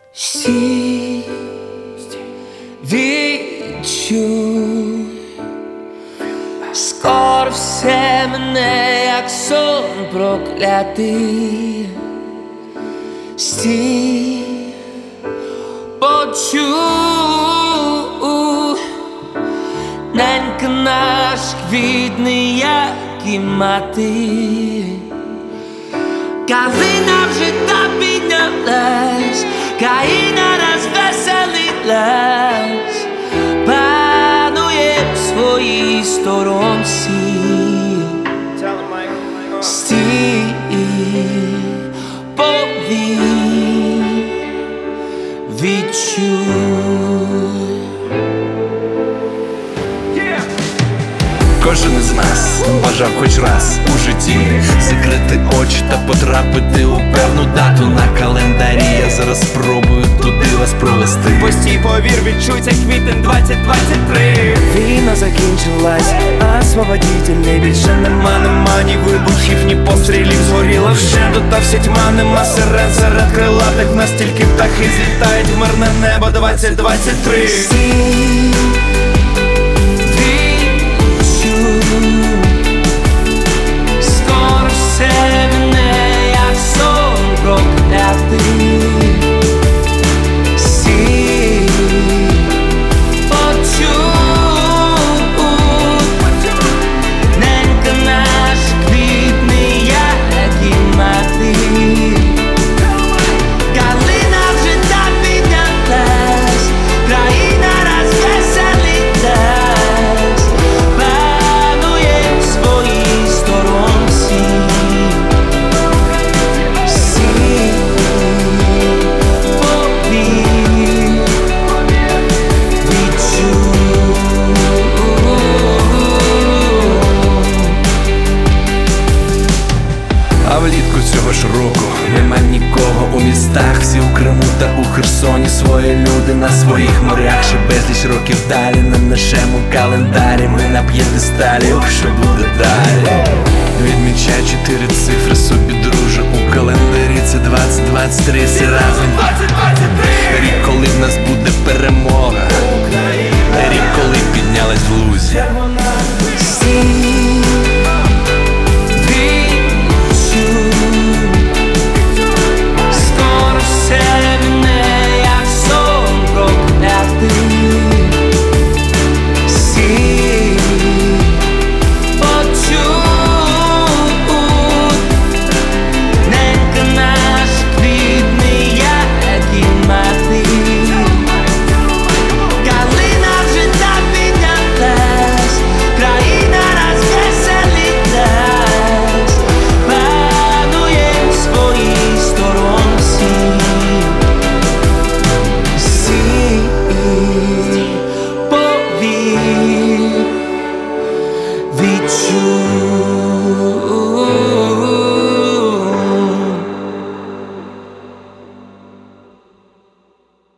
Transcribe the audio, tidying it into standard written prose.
Стій, відчуй, скоро все мене, як сон проклятий. Стій, почуй, ненька наш квітне, як і мати. Калина вже та піднялась, країна розвеселилась, панує в своїй сторонці. Стій, повір, відчуй. Кожен із нас бажав хоч раз у житті закрити очі та потрапити у певну дату на календарі. Я зараз спробую туди вас провести. Постій, повір, відчуй, це квітень 2023. Війна закінчилась, освободітельний більше Нема ні вибухів, ні пострілів. Згоріла вщенту, та вся тьма, нема сирен. Серед крилатих настільки птахи злітають в мирне небо 2023. Скоро все мене, як сон проклятий. Стій, почуй, ненька наш квітне, як і мати. Калина вже та піднялась, країна розвеселилась, панує в своїй сторонці. Стій, повір, відчуй. А влітку цього ж року нема нікого у містах. Всі у Криму та у Херсоні, свої люди на своїх морях. Ще безліч років далі на нашому календарі ми на п'єдесталі. Ох, що буде далі? Відмічай 4 цифри собі, друже, у календарі. Це 2023, всі разом 2023. Рік, коли в нас буде перемога, рік, коли піднялась в лузі. Стій, відчуй, скоро все мене, як сон проклятий. Стій, почуй, ненька наш квітне, як і мати. Калина вже та піднялась, країна розвеселилась, панує в своїй сторонці. Стій, повір, відчуй.